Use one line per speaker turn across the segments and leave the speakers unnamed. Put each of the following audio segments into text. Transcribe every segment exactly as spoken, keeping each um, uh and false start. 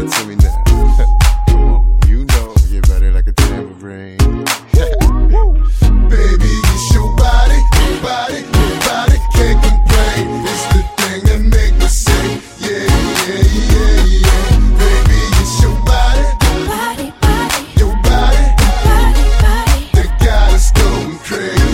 it to me now. Come on, you know, get better like a tambourine.
Baby, it's your body, your body, your body, can't complain. It's the thing that make me say, yeah, yeah, yeah, yeah. Baby, it's your body,
Body, body,
your body,
body, body.
that got us going crazy.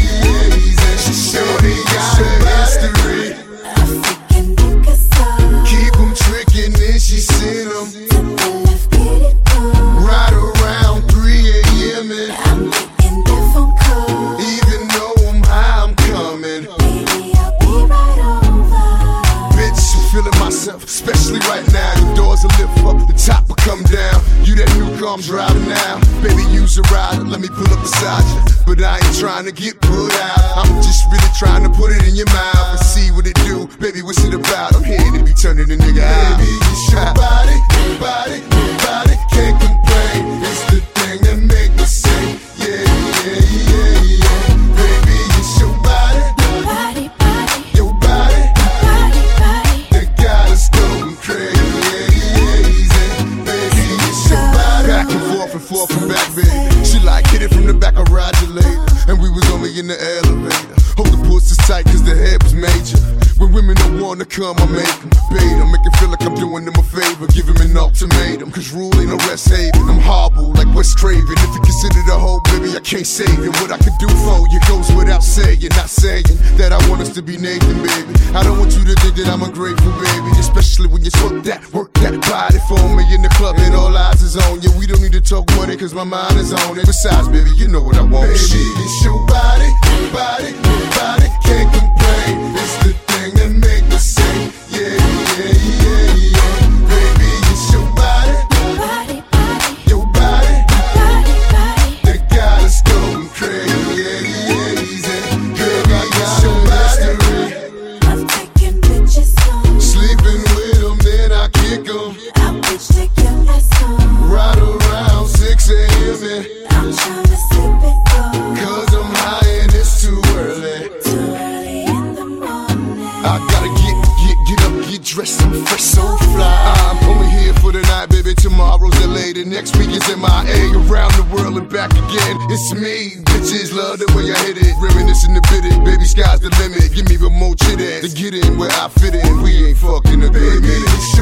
She surely got a mystery.
African niggas so.
Keep 'em tricking and she sent 'em
To the left, get it going.
right around three A M and
I'm getting that phone call.
even though I'm high, I'm coming.
Baby, I'll be right over.
Bitch, I'm feeling myself, especially right now. The doors will lift up, the top will come down. You that new car I'm driving now. Baby, use a rider, let me pull up beside you. But I ain't trying to get put out. I'm just really trying to put it in your mouth and see what it do. Baby, what's it about? I'm here to be turning the nigga out. Baby, it's your body, your body, your body, can't complain. It's the thing that make me say, yeah, yeah, yeah, yeah. Baby, it's your body,
Body, body,
your body,
body, body.
that got us going crazy. Baby, it's your body. Back and forth and forth and back, baby. She like hit it from the back, I ride you later. And we was only in the elevator. Hold the puss is tight cause the head was major. When women don't wanna come, I make them bait 'em. Make it feel like I'm doing them a favor. Give them an ultimatum. Cause rule ain't no rest haven. I'm horrible like Wes Craven. If you consider the whole, baby, I can't save you. What I could do for you goes without saying. Not saying that I want us to be Nathan, baby. I don't want you to think that I'm ungrateful, baby. Especially when you work that, work that body for me in the club and all eyes is on you. We don't need to talk money cause my mind is on it. Besides, baby, you know what I want. Baby, it's your body, your body, your body, can't complain. It's the thing that make me say, yeah, yeah, yeah, yeah. Baby, it's your body,
Body, body,
your body,
body, body.
that got us going crazy. Girl, I got a mystery.
I'm taking bitches home.
Sleeping with them, then I kick them.
I'll bitch take your ass home.
Right around six A M and
I'm tryna sleep it go.
cause I'm high and it's too early.
Too early in the morning.
I gotta get, get, get up, get dressed, I'm fresh, so fly. I'm only here for the night, baby, tomorrow's L A. The next week is M I A, around the world and back again. It's me, bitches love the way I hit it. Reminiscing the bit it, baby, sky's the limit. Give me a more chit to get in where I fit in. We ain't fucking a good minute.